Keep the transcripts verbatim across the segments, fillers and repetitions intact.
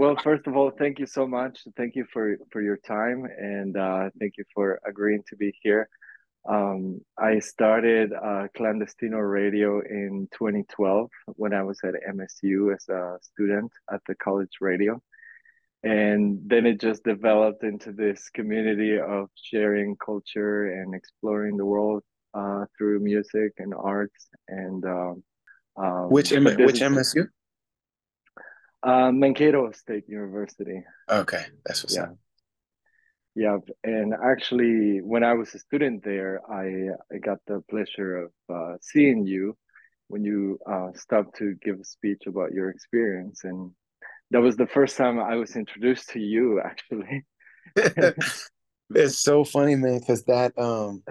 Well, first of all, thank you so much. Thank you for for your time, and uh, thank you for agreeing to be here. Um, I started uh, clandestino radio in twenty twelve when I was at M S U as a student at the college radio, and then it just developed into this community of sharing culture and exploring the world uh, through music and arts. And um, Which um, M but this which is M S U? uh, Mankato State University. Okay, that's what's Yeah. up. Yeah, and actually, when I was a student there, I I got the pleasure of uh, seeing you when you uh, stopped to give a speech about your experience, and that was the first time I was introduced to you, actually. It's so funny, man, because that um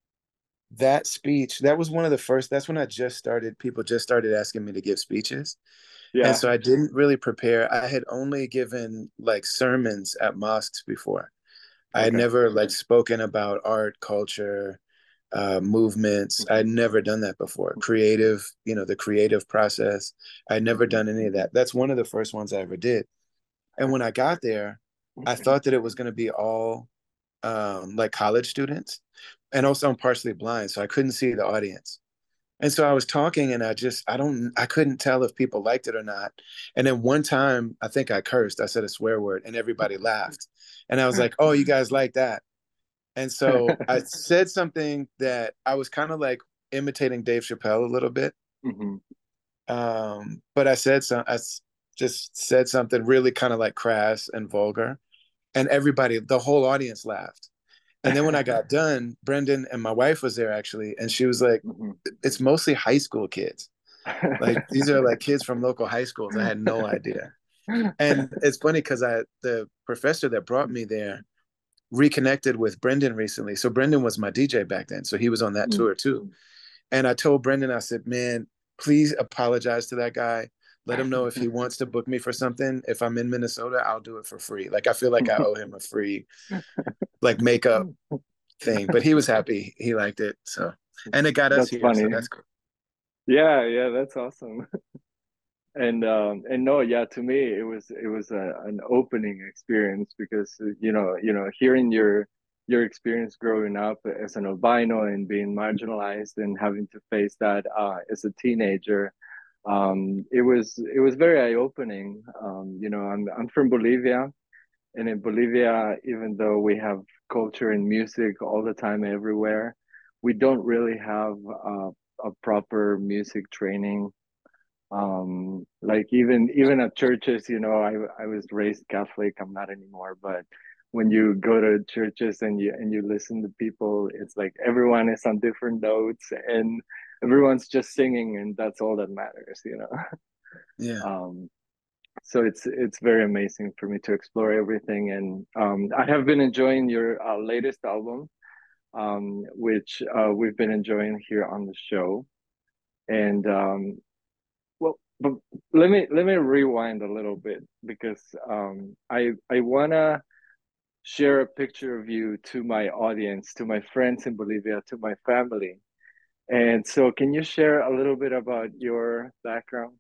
that speech, that was one of the first, that's when I just started, people just started asking me to give speeches. And Yeah. so I didn't really prepare. I had only given like sermons at mosques before. I had Okay. never like spoken about art, culture, uh, movements. I Hmm. had never done that before. Creative, you know, the creative process. I had never Hmm. done any of that. That's one of the first ones I ever did. And when I got there, I thought that it was going to be all um, like college students. And also, I'm partially blind, so I couldn't see the audience. And so I was talking and I just, I don't, I couldn't tell if people liked it or not. And then one time, I think I cursed, I said a swear word and everybody laughed. And I was like, oh, you guys like that. And so I said something that I was kind of like imitating Dave Chappelle a little bit. Hmm. Um, but I said some, I just said something really kind of like crass and vulgar. And everybody, the whole audience laughed. And then when I got done, Brendan and my wife was there actually, and she was like, Hmm. it's mostly high school kids. Like these are like kids from local high schools. I had no idea. And it's funny because I the professor that brought me there reconnected with Brendan recently. So Brendan was my D J back then. So he was on that tour too. And I told Brendan, I said, man, please apologize to that guy. Let him know if he wants to book me for something. If I'm in Minnesota, I'll do it for free. Like I feel like I owe him a free like makeup thing. But he was happy. He liked it. So and it got us That's here. So funny. that's cool. Yeah, yeah, that's awesome. And um and no, yeah, to me it was it was a, an opening experience because uh, you know, you know, hearing your your experience growing up as an albino and being marginalized and having to face that uh as a teenager, um it was it was very eye-opening. Um, you know, I'm I'm from Bolivia, and in Bolivia, even though we have culture and music all the time everywhere, we don't really have uh, a proper music training, um like even even at churches. You know, i i was raised Catholic. I'm not anymore, but when you go to churches and you and you listen to people, it's like everyone is on different notes and everyone's just singing, and that's all that matters, you know. Yeah. um so it's it's very amazing for me to explore everything, and um I have been enjoying your uh, latest album, um which uh we've been enjoying here on the show. And um Well, but let me let me rewind a little bit because um, I I wanna share a picture of you to my audience, to my friends in Bolivia, to my family. And so, can you share a little bit about your background?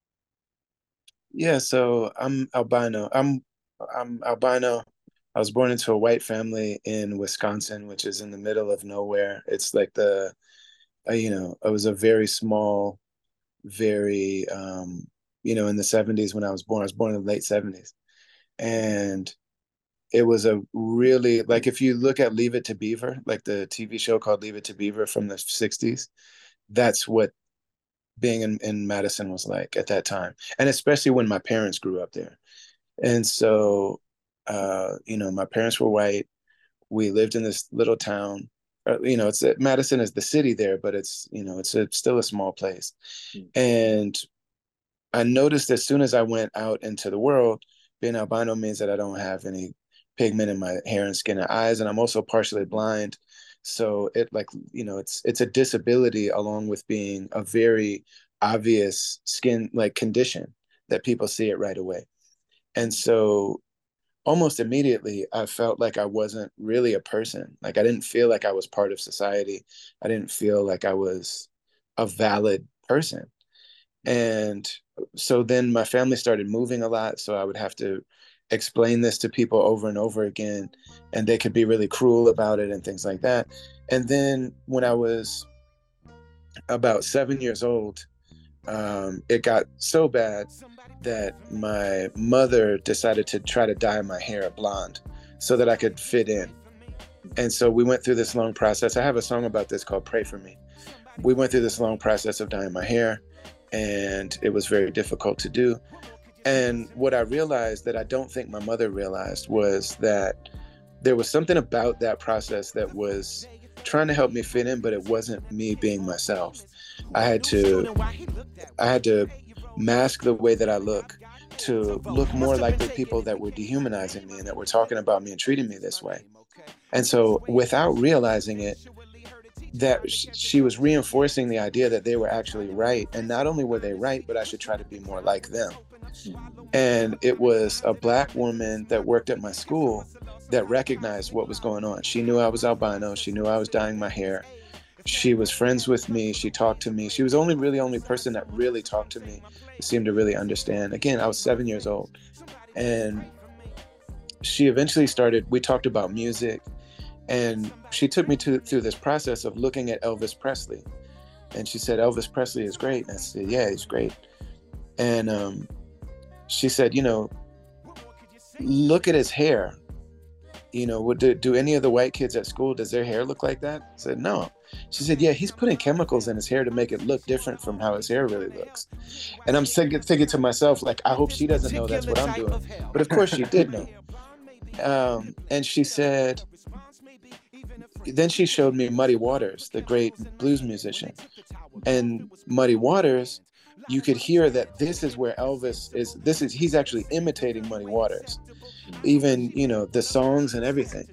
Yeah, so I'm albino. I'm I'm albino. I was born into a white family in Wisconsin, which is in the middle of nowhere. It's like the, uh, you know, it was a very small, very, um, you know, in the seventies when I was born. I was born in the late seventies. And it was a really, like, if you look at Leave It to Beaver, like the T V show called Leave It to Beaver from the sixties, that's what being in, in Madison was like at that time. And especially when my parents grew up there. And so, uh, you know, my parents were white. We lived in this little town. Uh, you know, it's Madison is the city there, but it's you know, it's a, still a small place. And I noticed as soon as I went out into the world, being albino means that I don't have any pigment in my hair and skin and eyes, and I'm also partially Mhm. blind. So it like you know, it's it's a disability along with being a very obvious skin like condition that people see it right away. And so almost immediately I felt like I wasn't really a person. Like I didn't feel like I was part of society. I didn't feel like I was a valid person. And so then my family started moving a lot. So I would have to explain this to people over and over again, and they could be really cruel about it and things like that. And then when I was about seven years old, um, it got so bad that my mother decided to try to dye my hair blonde so that I could fit in. And so we went through this long process. I have a song about this called Pray For Me. We went through this long process of dyeing my hair, and it was very difficult to do. And what I realized that I don't think my mother realized was that there was something about that process that was trying to help me fit in, but it wasn't me being myself. I had to I had to mask the way that I look to look more like the people that were dehumanizing me and that were talking about me and treating me this way. And so without realizing it, that sh- she was reinforcing the idea that they were actually right. And not only were they right, but I should try to be more like them. And it was a Black woman that worked at my school that recognized what was going on. She knew I was albino. She knew I was dyeing my hair. She was friends with me. She talked to me. She was only really only person that really talked to me, seemed to really understand. Again, I was seven years old. And she eventually started, we talked about music, and she took me to, through this process of looking at Elvis Presley. And she said, Elvis Presley is great. And I said, yeah, he's great. And um, she said, you know, look at his hair. You know, would do, do any of the white kids at school, does their hair look like that? I said, no. She said, yeah, he's putting chemicals in his hair to make it look different from how his hair really looks. And I'm thinking, thinking to myself, like, I hope she doesn't know that's what I'm doing. But of course she did know. Um, and she said, then she showed me Muddy Waters, the great blues musician. And Muddy Waters, you could hear that this is where Elvis is, this is, he's actually imitating Muddy Waters. Even, you know, the songs and everything.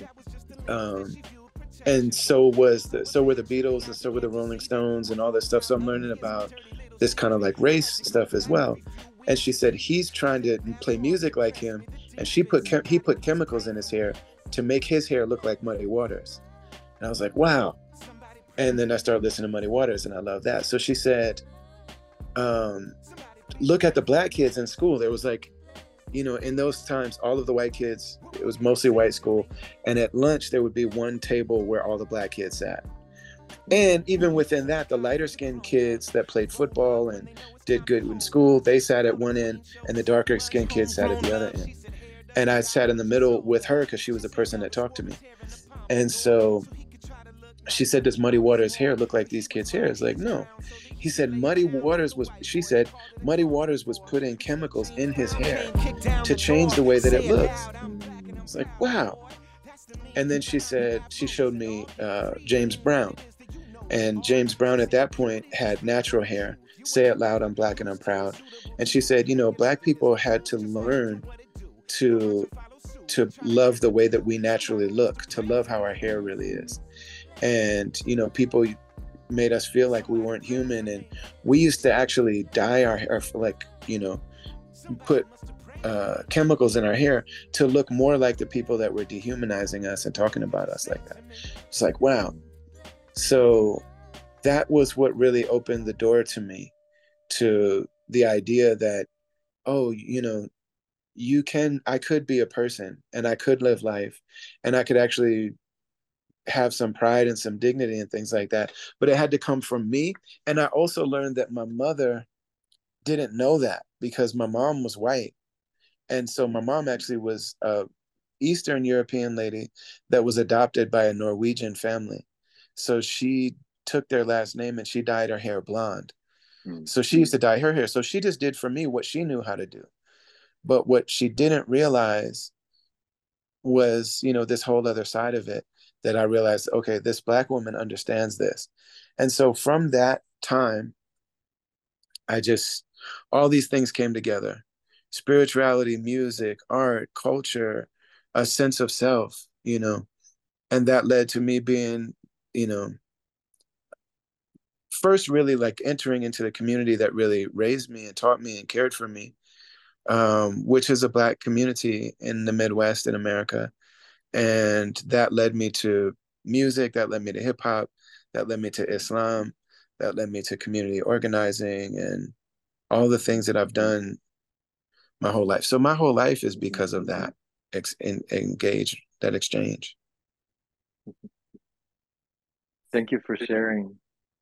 Um, and so was the, so were the Beatles, and so were the Rolling Stones and all this stuff. So I'm learning about this kind of like race stuff as well. And she said, he's trying to play music like him. And she put, he put chemicals in his hair to make his hair look like Muddy Waters. And I was like, wow. And then I started listening to Muddy Waters, and I love that. So she said, um, look at the Black kids in school. There was like, you know, in those times, all of the white kids, it was mostly white school. And at lunch, there would be one table where all the Black kids sat. And even within that, the lighter skinned kids that played football and did good in school, they sat at one end, and the darker skinned kids sat at the other end. And I sat in the middle with her because she was the person that talked to me. And so she said, does Muddy Waters' hair look like these kids' hair? It's like, no. He said, Muddy Waters was, she said, Muddy Waters was putting chemicals in his hair to change the way that it looks. It's like, wow. And then she said, she showed me uh, James Brown. And James Brown at that point had natural hair. Say it loud, I'm Black and I'm proud. And she said, you know, Black people had to learn to, to love the way that we naturally look, to love how our hair really is. And, you know, people made us feel like we weren't human. And we used to actually dye our hair, like, you know, put uh, chemicals in our hair to look more like the people that were dehumanizing us and talking about us like that. It's like, wow. So that was what really opened the door to me to the idea that, oh, you know, you can, I could be a person and I could live life and I could actually have some pride and some dignity and things like that. But it had to come from me. And I also learned that my mother didn't know that because my mom was white. And so my mom actually was a Eastern European lady that was adopted by a Norwegian family. So she took their last name and she dyed her hair blonde. Mm. So she used to dye her hair. So she just did for me what she knew how to do. But what she didn't realize was, you know, this whole other side of it that I realized, okay, this Black woman understands this. And so from that time, I just, all these things came together. Spirituality, music, art, culture, a sense of self, you know, and that led to me being, you know, first really like entering into the community that really raised me and taught me and cared for me, um, which is a Black community in the Midwest in America. And that led me to music, that led me to hip hop, that led me to Islam, that led me to community organizing and all the things that I've done my whole life. So my whole life is because of that ex en engage, that exchange. Thank you for sharing.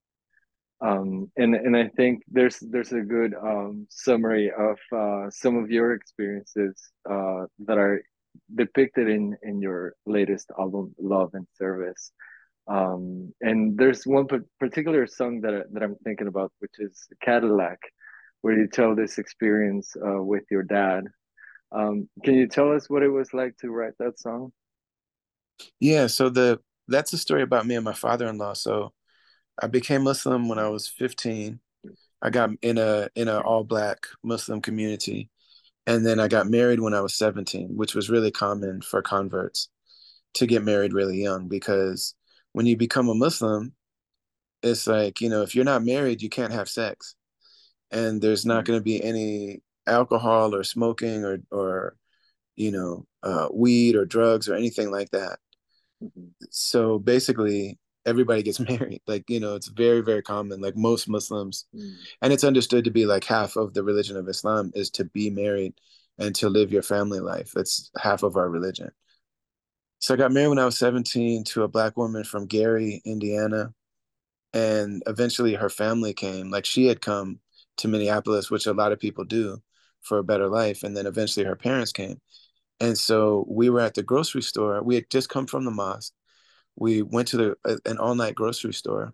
Um, and and I think there's there's a good um, summary of uh, some of your experiences uh, that are depicted in in your latest album, Love and Service. Um, and there's one particular song that I- that I'm thinking about, which is Cadillac, where you tell this experience uh, with your dad. Um, can you tell us what it was like to write that song? Yeah, so the that's a story about me and my father-in-law. So I became Muslim when I was fifteen. I got in a in a all black Muslim community. And then I got married when I was seventeen, which was really common for converts to get married really young because when you become a Muslim, it's like, you know, if you're not married, you can't have sex. And there's not going to be any alcohol or smoking or or you know, uh, weed or drugs or anything like that. Mhm. So basically, everybody gets married. Like, you know, it's very, very common. Like most Muslims, Mm. and it's understood to be like half of the religion of Islam is to be married and to live your family life. That's half of our religion. So I got married when I was seventeen to a black woman from Gary, Indiana. And eventually her family came. Like she had come to Minneapolis, which a lot of people do for a better life. And then eventually her parents came. And so we were at the grocery store. We had just come from the mosque. We went to the an all night grocery store,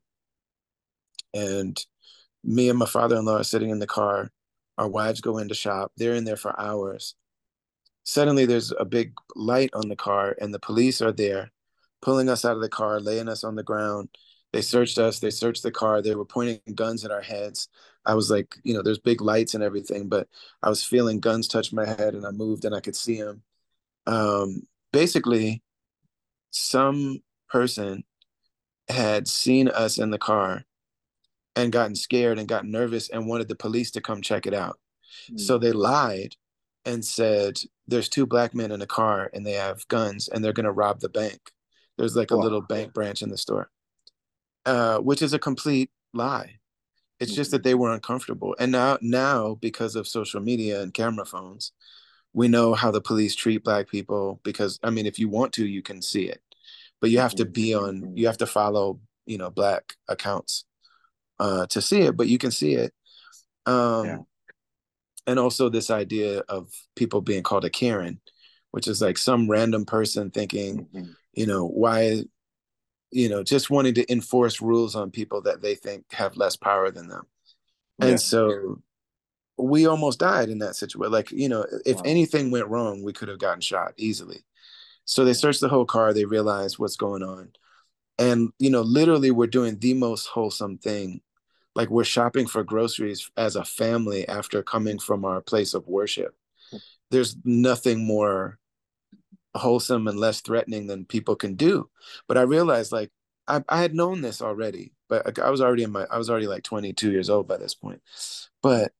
and me and my father in law are sitting in the car. Our wives go in to shop. They're in there for hours. Suddenly, there's a big light on the car, and the police are there, pulling us out of the car, laying us on the ground. They searched us. They searched the car. They were pointing guns at our heads. I was like, you know, there's big lights and everything, but I was feeling guns touch my head, and I moved, and I could see them. Um, basically, some person had seen us in the car and gotten scared and got nervous and wanted the police to come check it out. So Mm. they lied and said, there's two black men in a car and they have guns and they're going to rob the bank. There's like a little Wow. bank branch in the store, uh, which is a complete lie. It's just Mhm. that they were uncomfortable. And now, now, because of social media and camera phones, we know how the police treat black people because, I mean, if you want to, you can see it, but you have to Mhm. be on, you have to follow, you know, black accounts uh, to see it, but you can see it. Yeah. Um, and also this idea of people being called a Karen, which is like some random person thinking, Mhm. you know, why, you know, just wanting to enforce rules on people that they think have less power than them. And Yeah. so we almost died in that situation. Like, you know, if Wow. anything went wrong, we could have gotten shot easily. So they Yeah. searched the whole car, they realized what's going on. And, you know, literally we're doing the most wholesome thing. Like we're shopping for groceries as a family after coming from our place of worship. There's nothing more wholesome and less threatening than people can do. But I realized like I, I had known this already, but I was already in my I was already like twenty-two years old by this point. But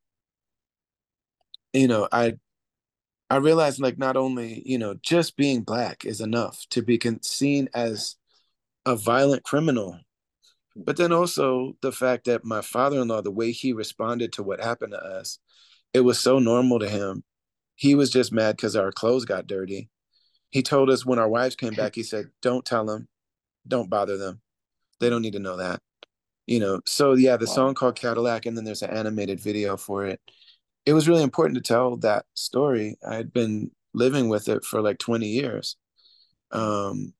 you know, I I realized like not only, you know, just being black is enough to be con- seen as a violent criminal. But then also the fact that my father-in-law, the way he responded to what happened to us, it was so normal to him. He was just mad because our clothes got dirty. He told us when our wives came back, he said, don't tell them, don't bother them. They don't need to know that. You know, so yeah, the song Wow. called Cadillac, and then there's an animated video for it. It was really important to tell that story. I had been living with it for like twenty years. Um,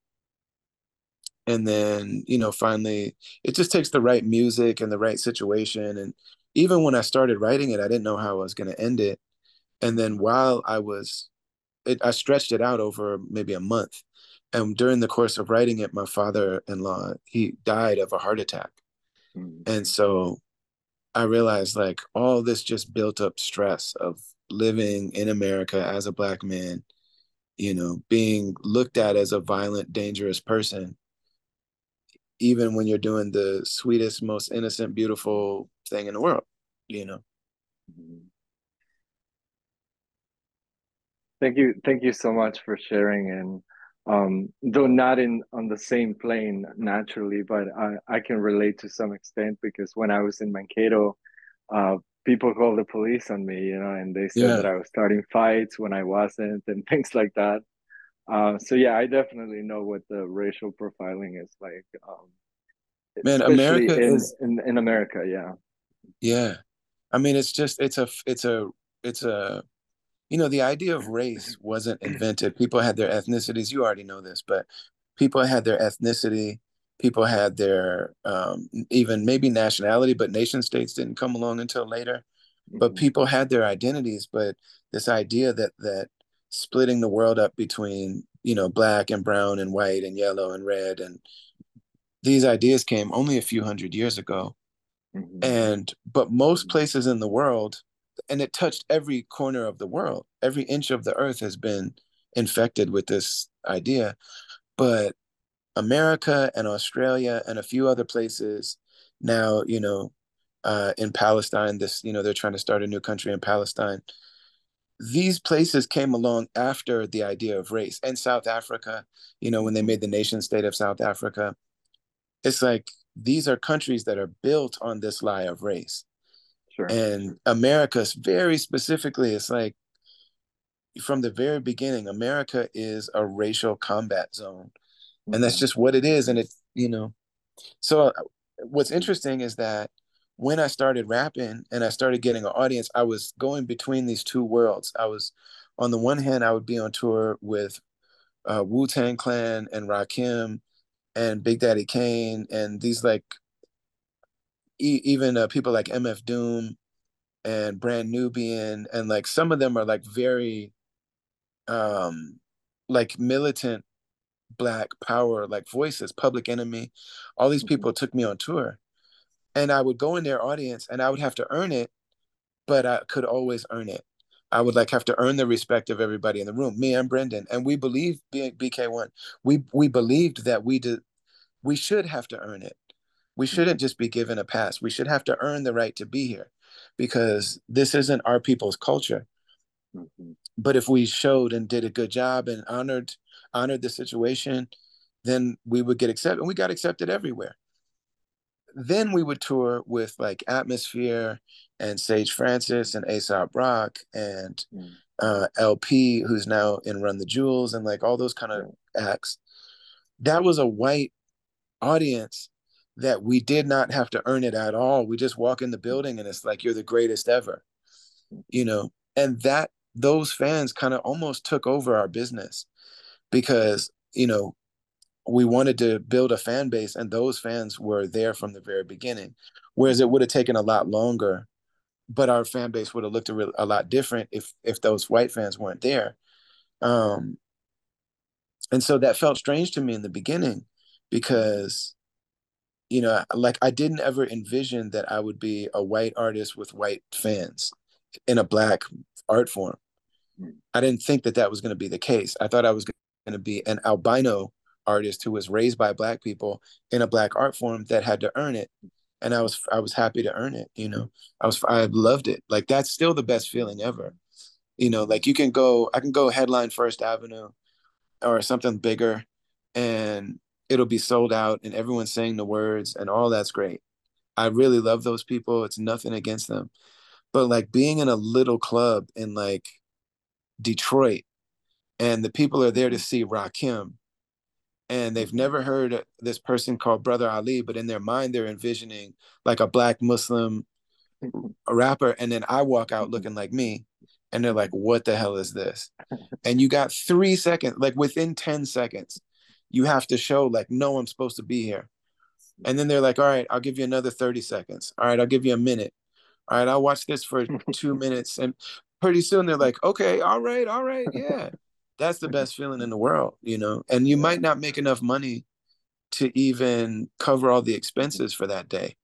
and then, you know, finally, it just takes the right music and the right situation. And even when I started writing it, I didn't know how I was going to end it. And then Mhm. while I was it, I stretched it out over maybe a month. And during the course of writing it, my father-in-law, he died of a heart attack. Mhm. And so I realized like all this just built up stress of living in America as a black man, you know, being looked at as a violent, dangerous person, even when you're doing the sweetest, most innocent, beautiful thing in the world, you know. Mhm. Thank you, thank you so much for sharing. And um, though not in on the same plane naturally, but I, I can relate to some extent because when I was in Mankato, uh, people called the police on me, you know, and they said that Yeah, I was starting fights when I wasn't and things like that. Uh, so yeah, I definitely know what the racial profiling is like, um, man, especially America in, is, in in America. Yeah. yeah. I mean, it's just it's a it's a it's a you know, the idea of race wasn't invented. People had their ethnicities. You already know this, but people had their ethnicity. People had their um, even maybe nationality, but nation states didn't come along until later. But Hmm. people had their identities. But this idea that that splitting the world up between, you know, black and brown and white and yellow and red, and these ideas came only a few hundred years ago. Hmm. And but most places in the world, and it touched every corner of the world, every inch of the earth has been infected with this idea. But America and Australia and a few other places now, you know, uh, in Palestine, this, you know, they're trying to start a new country in Palestine. These places came along after the idea of race. And South Africa, you know, when they Hmm. made the nation state of South Africa, it's like these are countries that are built on this lie of race. Sure. And America's very specifically, it's like from the very beginning, America is a racial combat zone. And that's Hmm. just what it is. And it, you know, so uh, what's interesting is that when I started rapping and I started getting an audience, I was going between these two worlds. I was, on the one hand, I would be on tour with uh, Wu Tang Clan and Rakim and Big Daddy Kane and these like e- even uh, people like M F Doom and Brand Nubian, and like some of them are like very um like militant black power like voices, Public Enemy. All these Hmm. people took me on tour, and I would go in their audience and I would have to earn it, but I could always earn it. I would like have to earn the respect of everybody in the room, me and Brendan, and we believed B K one. We we believed that we did we should have to earn it. We shouldn't just be given a pass. We should have to earn the right to be here because this isn't our people's culture. Hmm. But if we showed and did a good job and honored honored the situation, then we would get accepted. And we got accepted everywhere. Then we would tour with like Atmosphere and Sage Francis and Aesop Rock and Hmm. uh, L P, who's now in Run the Jewels, and like all those kind of Sure. acts. That was a white audience that we did not have to earn it at all. We just walk in the building and it's like you're the greatest ever, you know. And that those fans kind of almost took over our business because, you know, we wanted to build a fan base and those fans were there from the very beginning. Whereas it would have taken a lot longer, but our fan base would have looked a, real, a lot different if if those white fans weren't there. Um, and so that felt strange to me in the beginning because, you know, like I didn't ever envision that I would be a white artist with white fans in a black art form. I didn't think that that was going to be the case. I thought I was going to be an albino artist who was raised by black people in a black art form that had to earn it. And I was I was happy to earn it, you know. I was I loved it. Like that's still the best feeling ever. You know, like you can go I can go headline First Avenue or something bigger and it'll be sold out and everyone's saying the words and all that's great. I really love those people. It's nothing against them. But like being in a little club in like Detroit and the people are there to see Rakim and they've Hmm. never heard this person called Brother Ali, but in their mind they're envisioning like a black Muslim rapper, and then I walk out looking like me, and they're like, "What the hell is this?" And you got three seconds, like within ten seconds, you have to show like, "No, I'm supposed to be here." And then they're like, "All right, I'll give you another thirty seconds. All right, I'll give you a minute. All right, I'll watch this for two minutes," and pretty soon they're like, "Okay, all right, all right, yeah." That's the best feeling in the world, you know. And you Yeah. might not make enough money to even cover all the expenses for that day,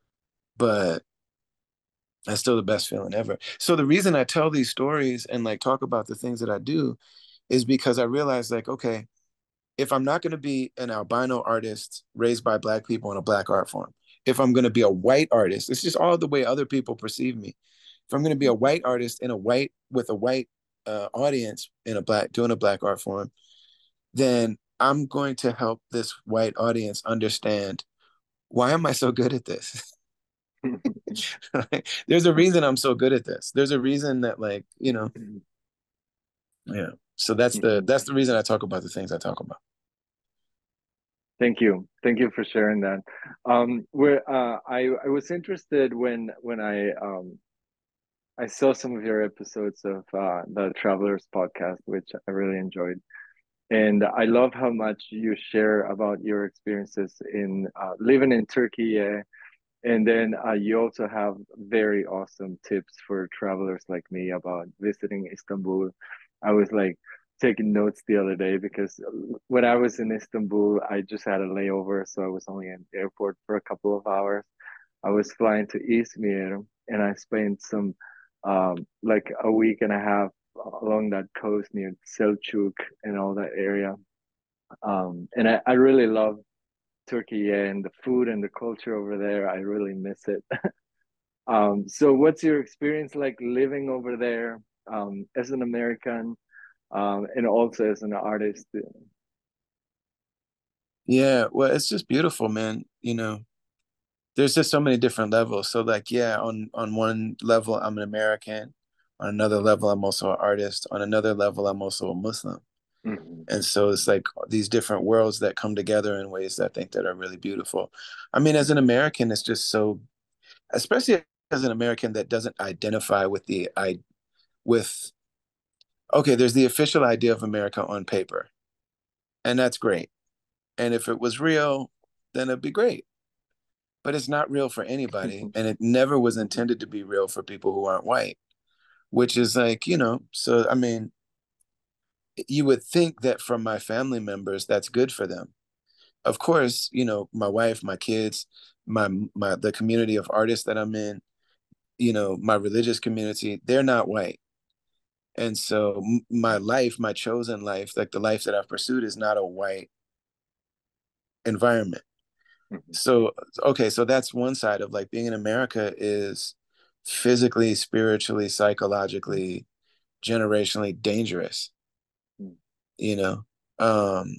but that's still the best feeling ever. So the reason I tell these stories and like talk about the things that I do is because I realize like, okay, if I'm not going to be an albino artist raised by black people in a black art form, if I'm going to be a white artist, it's just all the way other people perceive me. If I'm going to be a white artist in a white with a white uh, audience in a black doing a black art form, then I'm going to help this white audience understand why am I so good at this? Like, there's a reason I'm so good at this. There's a reason that, like, you know, yeah. So that's the that's the reason I talk about the things I talk about. Thank you. Thank you for sharing that. Um, where uh, I I was interested when when I um I saw some of your episodes of uh, the Travelers podcast, which I really enjoyed. And I love how much you share about your experiences in uh, living in Turkey. Uh, and then uh, you also have very awesome tips for travelers like me about visiting Istanbul. I was like taking notes the other day because when I was in Istanbul, I just had a layover. So I was only in the airport for a couple of hours. I was flying to Izmir and I spent some um, like a week and a half along that coast near Selçuk and all that area. Um, and I, I really love Turkey, yeah, and the food and the culture over there. I really miss it. Um, so what's your experience like living over there um, as an American um, and also as an artist? Yeah, well, it's just beautiful, man. You know, there's just so many different levels. So like, yeah, on on one level, I'm an American. On another level, I'm also an artist. On another level, I'm also a Muslim. Mhm. And so it's like these different worlds that come together in ways that I think that are really beautiful. I mean, as an American, it's just so, especially as an American that doesn't identify with the I with okay, there's the official idea of America on paper, and that's great. And if it was real, then it'd be great. But it's not real for anybody, and it never was Mhm. intended to be real for people who aren't white, which is like, you know, so I mean, you would think that from my family members, that's good for them. Of course, you know, my wife, my kids, my my the community of artists that I'm in, you know, my religious community, they're not white. And so my life, my chosen life, like the life that I've pursued is not a white environment. Mhm. So okay, so that's one side of like being in America is physically, spiritually, psychologically, generationally dangerous, Mhm. you know. Um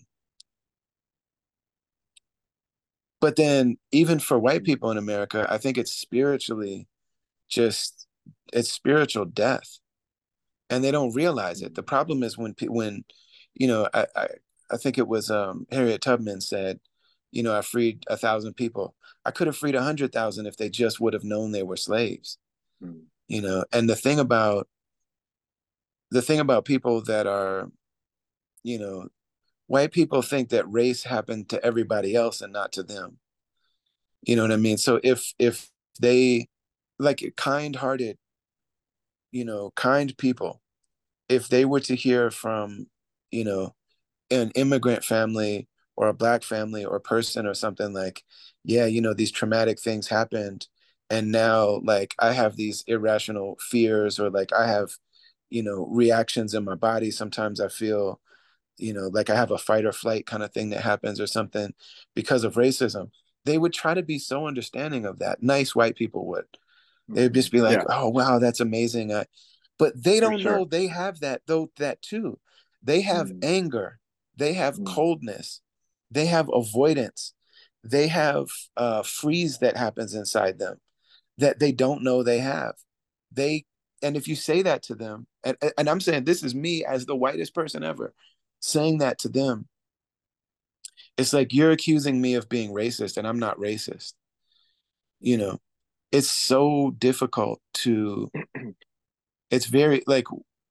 but then even for white Mhm. people in America, I think it's spiritually just it's spiritual death, and they don't realize it. The Mhm. problem is when when you know I, I I think it was um Harriet Tubman said, you know, I freed a thousand people. I could have freed a hundred thousand if they just would have known they were slaves. Mhm. You know, and the thing about the thing about people that are, you know, white people think that race happened to everybody else and not to them. You know what I mean? So if if they like kind-hearted, you know, kind people, if they were to hear from, you know, an immigrant family or a black family or person or something like, yeah, you know, these traumatic things happened. And now, like, I have these irrational fears, or like I have, you know, reactions in my body. Sometimes I feel, you know, like I have a fight or flight kind of thing that happens or something because of racism. They would try to be so understanding of that. Nice white people would. They'd just Mhm. be like, Yeah, "Oh, wow, that's amazing." I, but they for don't know sure. they have that though that too. They have Mhm. anger, they have Mhm. coldness, they have avoidance, they have uh, freeze that happens inside them that they don't know they have. They and if you say that to them, and and I'm saying this is me as the whitest person ever, saying that to them, it's like you're accusing me of being racist, and I'm not racist. You know, it's so difficult to it's very like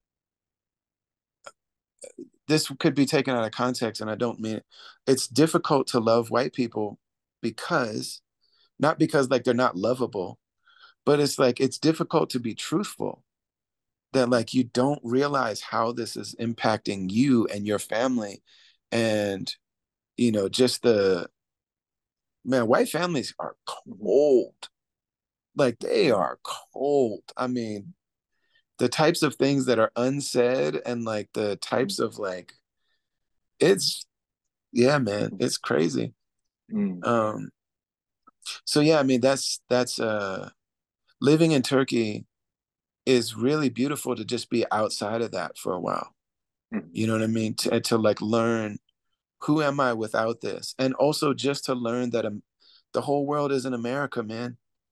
this could be taken out of context and I don't mean it. It's difficult to love white people because not because like they're not lovable, but it's like it's difficult to be truthful that Mhm. like you don't realize how this is impacting you and your family and you know just the man white families are Mhm. cold. Like they Mhm. are cold. I mean, the types of things that are unsaid and like the Mhm. types of like it's yeah man Mhm. it's crazy. Mhm. um so yeah, I mean that's that's uh living in Turkey is really beautiful to just be outside of that for a while, Mhm. you know what I mean, to, to like learn who am I without this, and also just to learn that um, the whole world isn't America, man.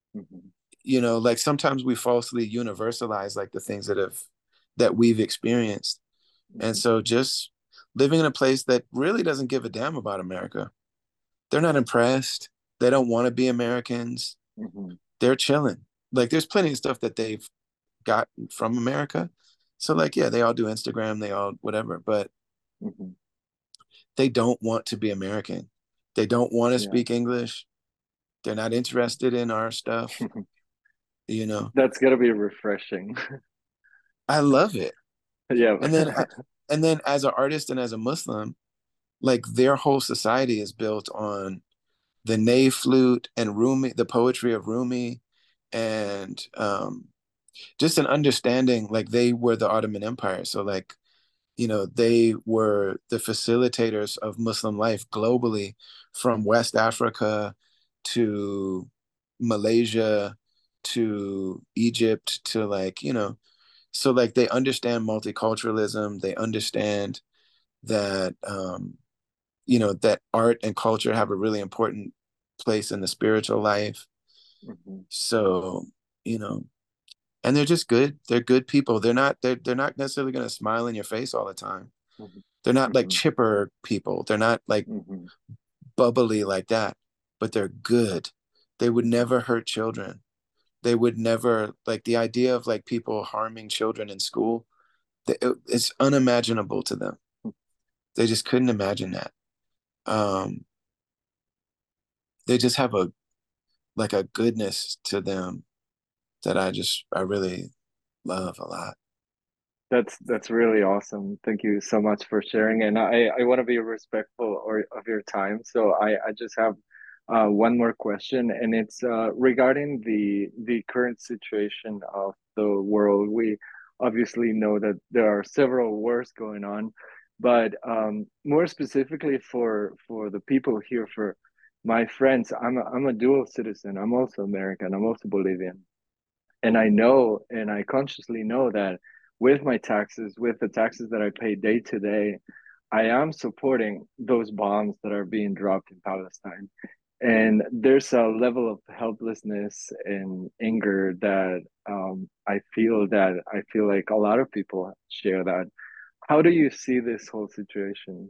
Mhm. You know, like sometimes we falsely universalize like the things that have that we've experienced. And Mhm. so just living in a place that really doesn't give a damn about America. They're not impressed. They don't want to be Americans. Mhm. They're chilling. Like there's plenty of stuff that they've got from America. So like, yeah, they all do Instagram, they all whatever, but Mhm. they don't want to be American. They don't want to Yeah. speak English. They're not interested in our stuff, you know. That's gotta be refreshing. I love it. Yeah. And then and then as an artist and as a Muslim, like their whole society is built on the Ney flute and Rumi, the poetry of Rumi, and um, just an understanding. Like they were the Ottoman Empire, so like you know they were the facilitators of Muslim life globally, from West Africa to Malaysia to Egypt to like you know, so like they understand multiculturalism. They understand that um, you know that art and culture have a really important place in the spiritual life. Mhm. So you know, and they're just good. They're good people. They're not they're they're not necessarily going to smile in your face all the time. Mhm. They're not like Mhm. chipper people. They're not like Mhm. bubbly like that, but they're good. They would Mhm. never hurt children. They would never like the idea of like people harming children in school. It's unimaginable to them. They just couldn't imagine that. Um, they just have a like a goodness to them that I just I really love a lot. That's that's really awesome. Thank you so much for sharing. And I I want to be respectful or of your time. So I I just have uh, one more question, and it's uh, regarding the the current situation of the world. We obviously know that there are several wars going on, but um, more specifically for for the people here, for my friends, I'm a, I'm a dual citizen. I'm also American. I'm also Bolivian. And I know, and I consciously know that with my taxes, with the taxes that I pay day to day, I am supporting those bombs that are being dropped in Palestine. And there's a level of helplessness and anger that um, I feel that I feel like a lot of people share that. How do you see this whole situation?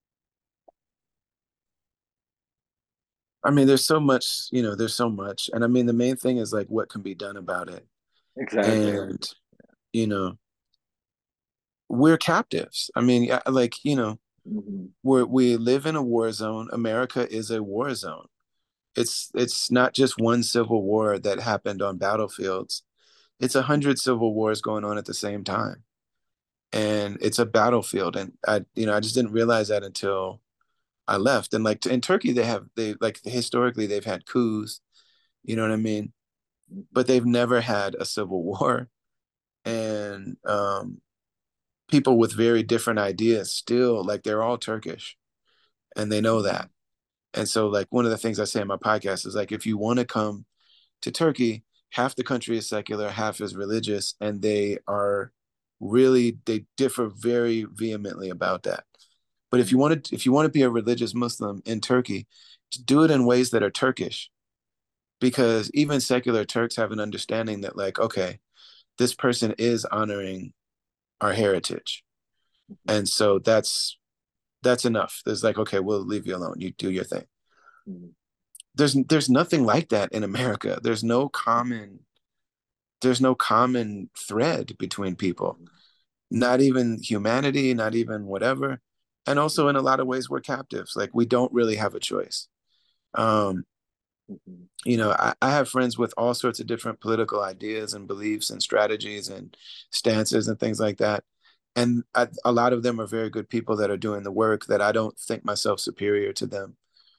I mean, there's so much, you know, there's so much. And I mean, the main thing is like what can be done about it. Exactly. And, you know, we're captives. I mean, yeah, like, you know, Hmm. we're, we live in a war zone. America is a war zone. It's it's not just one civil war that happened on battlefields. It's a hundred civil wars going on at the same time. And it's a battlefield. And I, you know, I just didn't realize that until I left. And like in Turkey, they have they like historically they've had coups, you know what I mean? But they've never had a civil war. And um, people with very different ideas still like they're all Turkish and they know that. And so like one of the things I say in my podcast is like if you want to come to Turkey, half the country is secular, half is religious, and they are really they differ very vehemently about that. But if you want to if you want to be a religious Muslim in Turkey, do it in ways that are Turkish because even secular Turks have an understanding that like okay, this person is honoring our heritage. And so that's that's enough. There's like okay, we'll leave you alone. You do your thing. There's there's nothing like that in America. There's no common there's no common thread between people. Not even humanity, not even whatever. And also in a lot of ways we're captives. Like we don't really have a choice. Um, you know, I, I have friends with all sorts of different political ideas and beliefs and strategies and stances and things like that. And I, a lot of them are very good people that are doing the work that I don't think myself superior to them.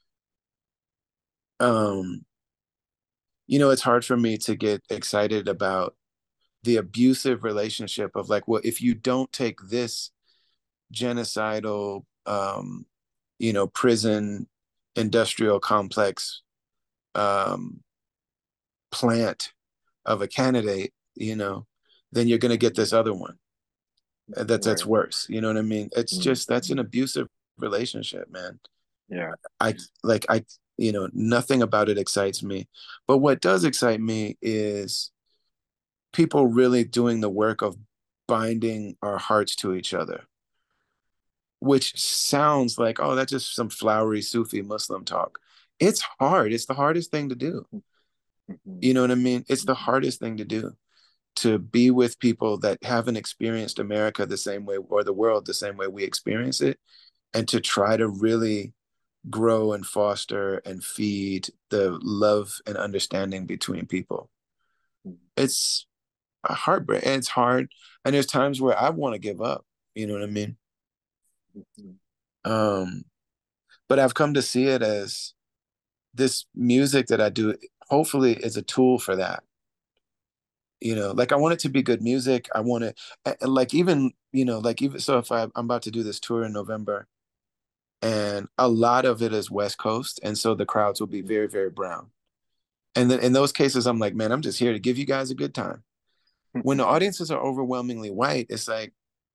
Um, you know, it's hard for me to get excited about the abusive relationship of like, well, if you don't take this genocidal, um, you know, prison industrial complex um, plant of a candidate, you know, then you're going to get this other one that's that's Right. worse. You know what I mean? It's Mm. just that's an abusive relationship, man. Yeah. I like I You know, nothing about it excites me. But what does excite me is people really doing the work of binding our hearts to each other, which sounds like, oh, that's just some flowery Sufi Muslim talk. It's hard. It's the hardest thing to do. Mhm. You know what I mean? It's the Mhm. hardest thing to do, to be with people that haven't experienced America the same way, or the world the same way we experience it, and to try to really grow and foster and feed the love and understanding between people. It's a heartbreak, and it's hard. And there's times where I want to give up. You know what I mean? Mhm. Um, but I've come to see it as this music that I do, hopefully, is a tool for that. You know, like I want it to be good music. I want it, like even, you know, like even so, if I, I'm about to do this tour in November, and a lot of it is West Coast, and so the crowds will be very, very brown. And then in those cases, I'm like, man, I'm just here to give you guys a good time. When the audiences are overwhelmingly white, it's like,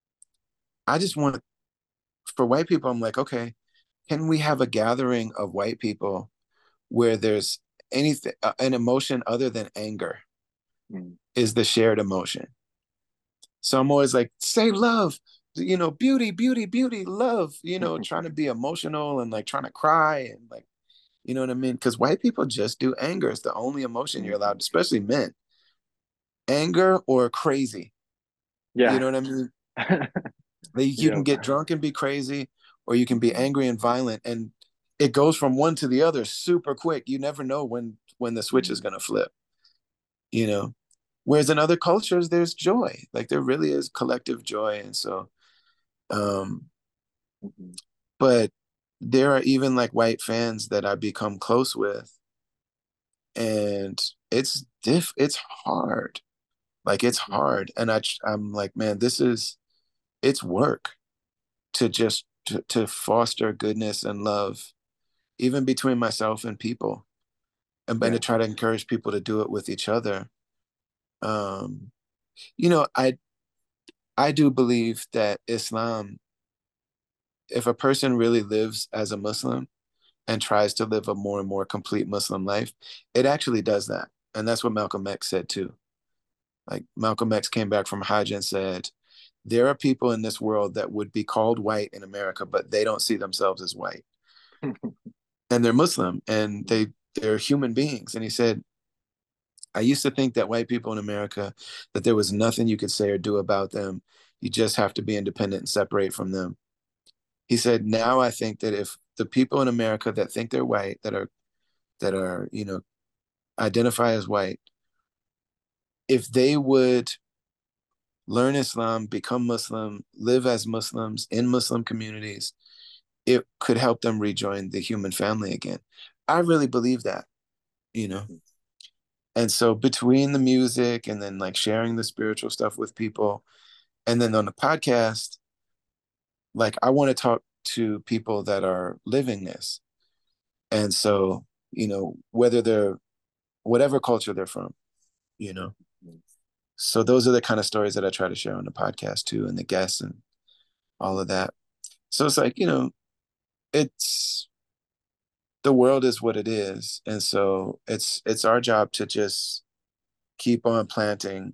I just want, for white people, I'm like, okay, can we have a gathering of white people where there's anything, uh, an emotion other than anger Mhm. is the shared emotion? So I'm always like, say love, you know, beauty, beauty, beauty, love, you know, trying to be emotional and like trying to cry and like, you know what I mean? Because white people just do anger. It's the only emotion you're allowed, Mhm. especially men. Anger or crazy. You Yeah. know what I mean? Like you can Yeah. get drunk and be crazy, or you can be Mhm. angry and violent, and it goes from one to the other super quick. You never know when when the switch is Mhm. gonna flip, you know. Whereas in other cultures, there's joy. Like there really is collective joy. And so um, Mhm. but there are even like white fans that I become close with, and it's diff it's hard. Like it's Mhm. hard. And I I'm like, man, this is it's work to just to, to foster goodness and love, even between myself and people, and, and to Yeah. try to encourage people to do it with each other. Um, you know, I I do believe that Islam, if a person really lives as a Muslim and tries to live a more and more complete Muslim life, it actually does that. And that's what Malcolm X said too. Like Malcolm X came back from Hajj and said, there are people in this world that would be called white in America, but they don't see themselves as white. And they're Muslim and they they're human beings. And he said, I used to think that white people in America, that there was nothing you could say or do about them. You just have to be independent and separate from them. He said, now I think that if the people in America that think they're white, that are that are, you know, identify as white, if they would learn Islam, become Muslim, live as Muslims in Muslim communities, it could help them rejoin the human family again. I really believe that, you know. And so between the music and then like sharing the spiritual stuff with people, and then on the podcast, like I want to talk to people that are living this. And so, you know, whether they're whatever culture they're from, you know. So those are the kind of stories that I try to share on the podcast too, and the guests and all of that. So it's like, you know, it's the world is what it is. And so it's it's our job to just keep on planting,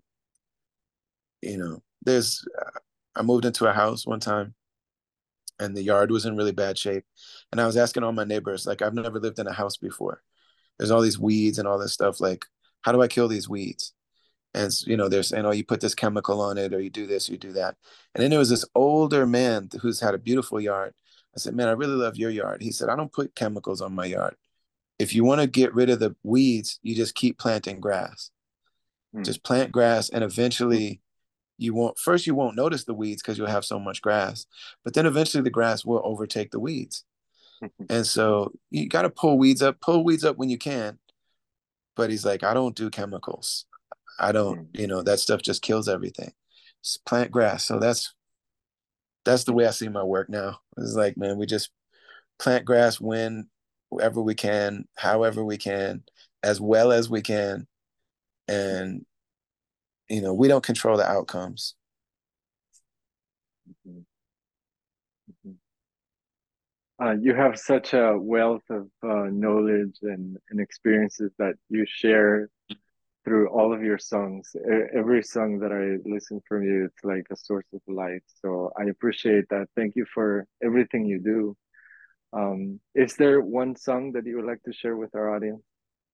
you know. There's uh, I moved into a house one time and the yard was in really bad shape. And I was asking all my neighbors, like, I've never lived in a house before. There's all these weeds and all this stuff. Like, how do I kill these weeds? And, you know, they're saying, oh, you put this chemical on it, or you do this, you do that. And then there was this older man who's had a beautiful yard. I said, man, I really love your yard. He said, I don't put chemicals on my yard. If you want to get rid of the weeds, you just keep planting grass. Mhm. Just plant grass, and eventually you won't, first, you won't notice the weeds because you'll have so much grass. But then eventually the grass will overtake the weeds. And so you got to pull weeds up, pull weeds up when you can. But he's like, I don't do chemicals. I don't, Mhm. you know, that stuff just kills everything. Just plant grass. So that's that's the way I see my work now. It's like, man, we just plant grass when wherever we can, however we can, as well as we can. And, you know, we don't control the outcomes. Mhm. Mhm. uh, you have such a wealth of uh, knowledge and, and experiences that you share through all of your songs. E- Every song that I listen from you, it's like a source of light. So I appreciate that. Thank you for everything you do. Um, is there one song that you would like to share with our audience?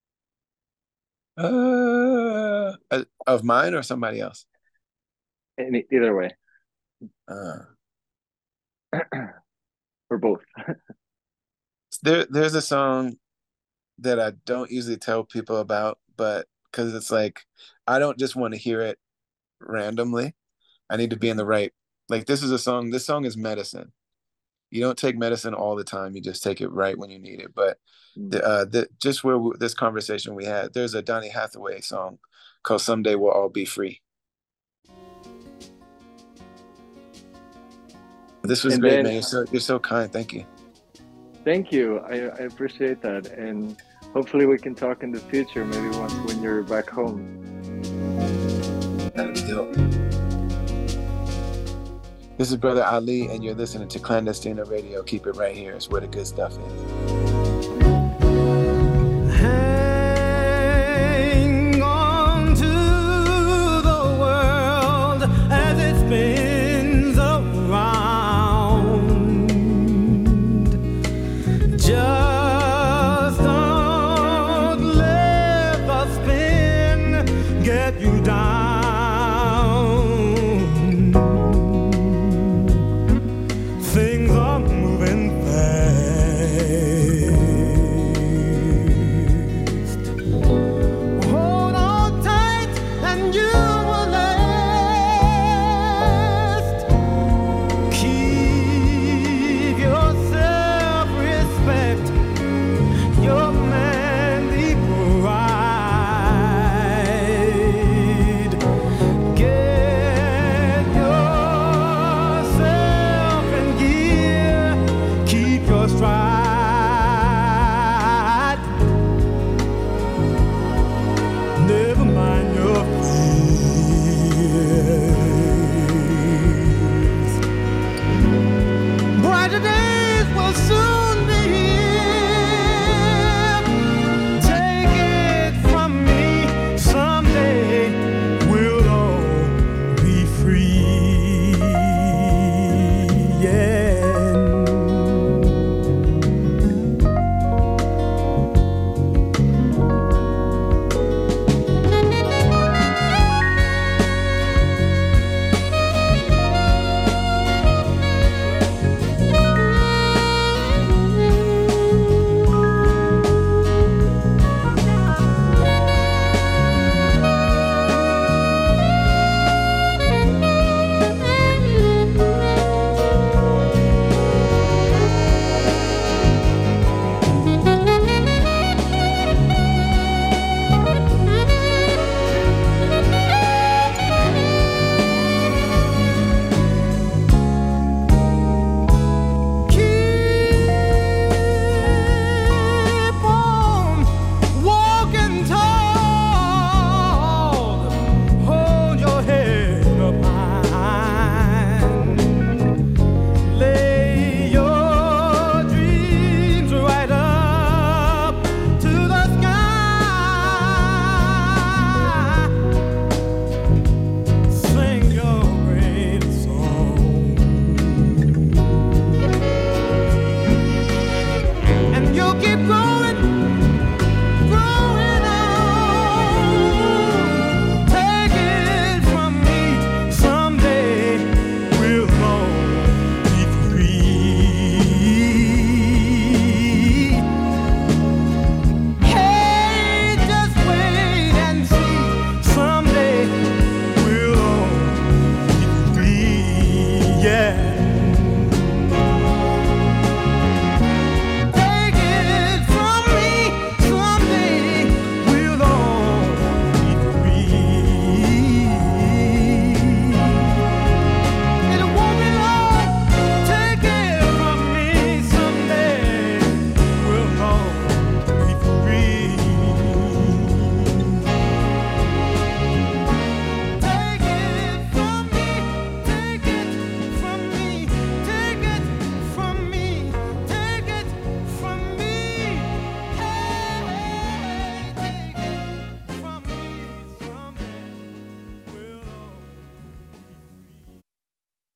Uh, uh, of mine or somebody else? Any, either way, Uh, or both. there, there's a song that I don't usually tell people about, but because it's like I don't just want to hear it randomly. I need to be in the right. Like this is a song. This song is medicine. You don't take medicine all the time. You just take it right when you need it. But the, uh, the, just where we, this conversation we had, there's a Donny Hathaway song called "Someday We'll All Be Free." This was And great, then, man. You're so you're so kind. Thank you. thank you. I, I appreciate that. And hopefully we can talk in the future, maybe once when you're back home. That'd be dope. This is Brother Ali, and you're listening to Clandestina Radio. Keep it right here. It's where the good stuff is. Hang on to the world as it spins around. Just don't let the spin get you down. Things are moving fast. Hold on tight and you will last. Keep your self-respect, your manly pride. Get yourself in gear. Keep your stride. Never mind your fears. Brighter days will soon be here. Take it from me, someday we'll all be free. Yeah.